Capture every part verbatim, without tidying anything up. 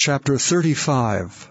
Chapter thirty-five.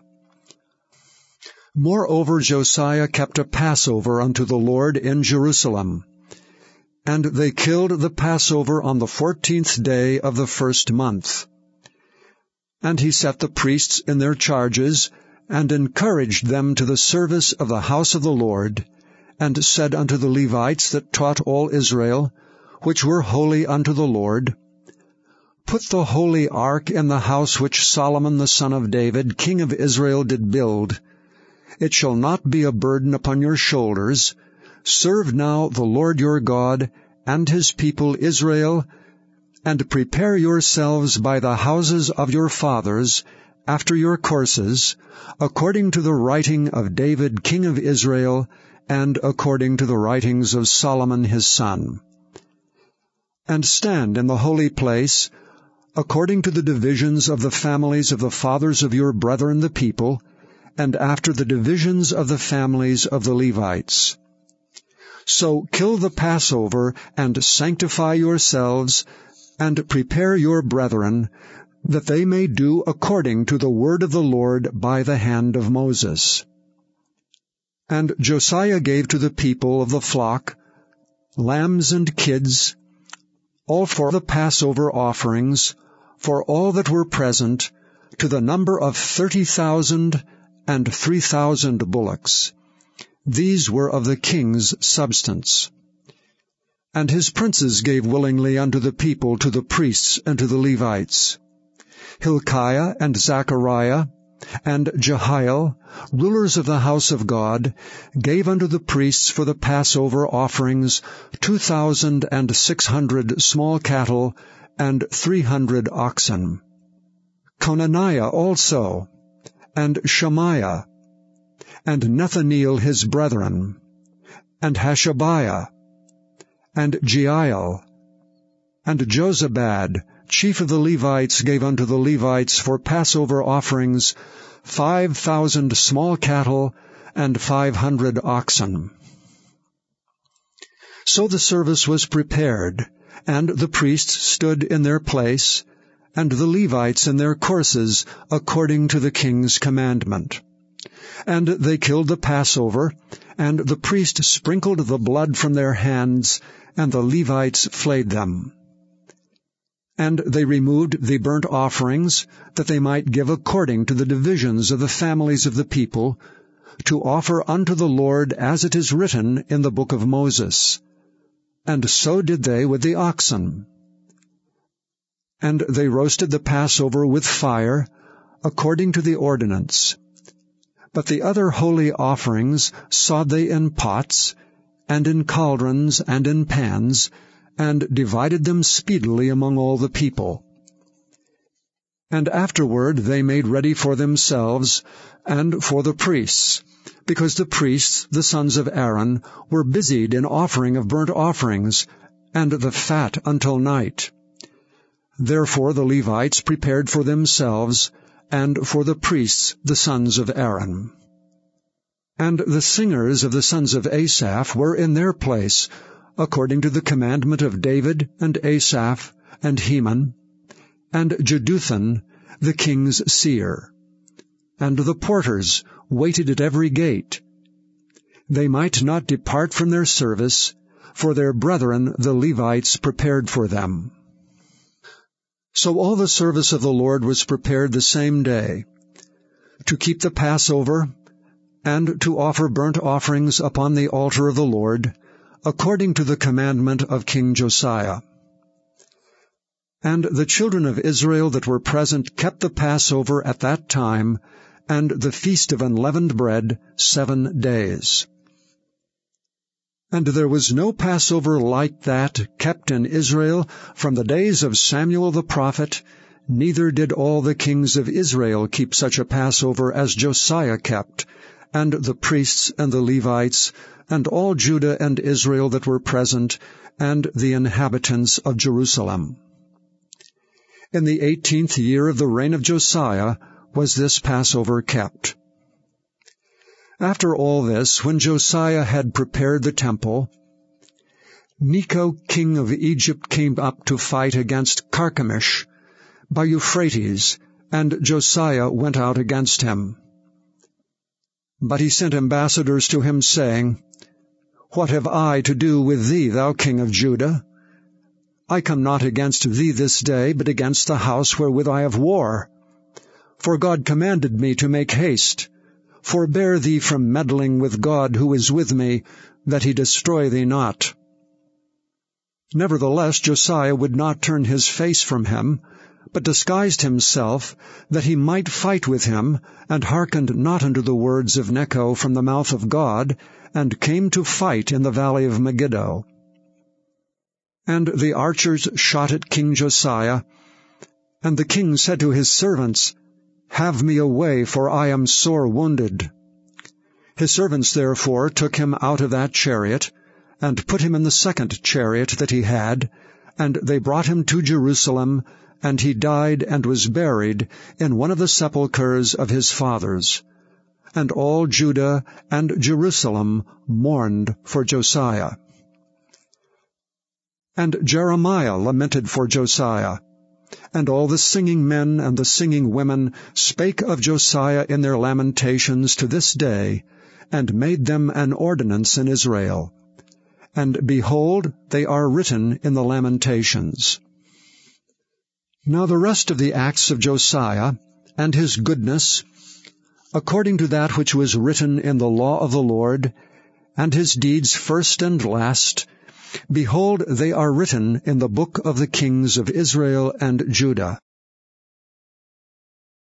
Moreover Josiah kept a Passover unto the Lord in Jerusalem. And they killed the Passover on the fourteenth day of the first month. And he set the priests in their charges, and encouraged them to the service of the house of the Lord, and said unto the Levites that taught all Israel, which were holy unto the Lord, Put the holy ark in the house which Solomon the son of David, king of Israel, did build. It shall not be a burden upon your shoulders. Serve now the Lord your God and his people Israel, and prepare yourselves by the houses of your fathers, after your courses, according to the writing of David king of Israel, and according to the writings of Solomon his son. And stand in the holy place, according to the divisions of the families of the fathers of your brethren the people, and after the divisions of the families of the Levites. So kill the Passover, and sanctify yourselves, and prepare your brethren, that they may do according to the word of the Lord by the hand of Moses. And Josiah gave to the people of the flock lambs and kids, all for the Passover offerings, for all that were present, to the number of thirty thousand and three thousand bullocks. These were of the king's substance. And his princes gave willingly unto the people, to the priests and to the Levites. Hilkiah and Zechariah and Jehiel, rulers of the house of God, gave unto the priests for the Passover offerings two thousand and six hundred small cattle and three hundred oxen. Conaniah also, and Shemaiah, and Nethaneel his brethren, and Hashabiah, and Jeiel, and Jozabad, chief of the Levites, gave unto the Levites for Passover offerings five thousand small cattle and five hundred oxen. So the service was prepared, and the priests stood in their place, and the Levites in their courses, according to the king's commandment. And they killed the Passover, and the priest sprinkled the blood from their hands, and the Levites flayed them. And they removed the burnt offerings, that they might give according to the divisions of the families of the people, to offer unto the Lord as it is written in the book of Moses. And so did they with the oxen. And they roasted the Passover with fire, according to the ordinance. But the other holy offerings sawed they in pots, and in cauldrons, and in pans, and divided them speedily among all the people. And afterward they made ready for themselves, and for the priests, because the priests, the sons of Aaron, were busied in offering of burnt offerings, and the fat until night. Therefore the Levites prepared for themselves, and for the priests, the sons of Aaron. And the singers of the sons of Asaph were in their place, according to the commandment of David, and Asaph, and Heman, and Jeduthun, the king's seer. And the porters waited at every gate. They might not depart from their service, for their brethren the Levites prepared for them. So all the service of the Lord was prepared the same day, to keep the Passover, and to offer burnt offerings upon the altar of the Lord, according to the commandment of King Josiah. And the children of Israel that were present kept the Passover at that time, and the feast of unleavened bread seven days. And there was no Passover like that kept in Israel from the days of Samuel the prophet, neither did all the kings of Israel keep such a Passover as Josiah kept, and the priests and the Levites, and all Judah and Israel that were present, and the inhabitants of Jerusalem. In the eighteenth year of the reign of Josiah was this Passover kept. After all this, when Josiah had prepared the temple, Necho king of Egypt came up to fight against Carchemish by Euphrates, and Josiah went out against him. But he sent ambassadors to him, saying, What have I to do with thee, thou king of Judah? I come not against thee this day, but against the house wherewith I have war. For God commanded me to make haste. Forbear thee from meddling with God who is with me, that he destroy thee not. Nevertheless Josiah would not turn his face from him, but disguised himself, that he might fight with him, and hearkened not unto the words of Necho from the mouth of God, and came to fight in the valley of Megiddo. And the archers shot at King Josiah, and the king said to his servants, Have me away, for I am sore wounded. His servants therefore took him out of that chariot, and put him in the second chariot that he had, and they brought him to Jerusalem, and he died and was buried in one of the sepulchres of his fathers. And all Judah and Jerusalem mourned for Josiah. And Jeremiah lamented for Josiah. And all the singing men and the singing women spake of Josiah in their lamentations to this day, and made them an ordinance in Israel. And behold, they are written in the Lamentations. Now the rest of the acts of Josiah, and his goodness, according to that which was written in the law of the Lord, and his deeds first and last, behold, they are written in the book of the kings of Israel and Judah.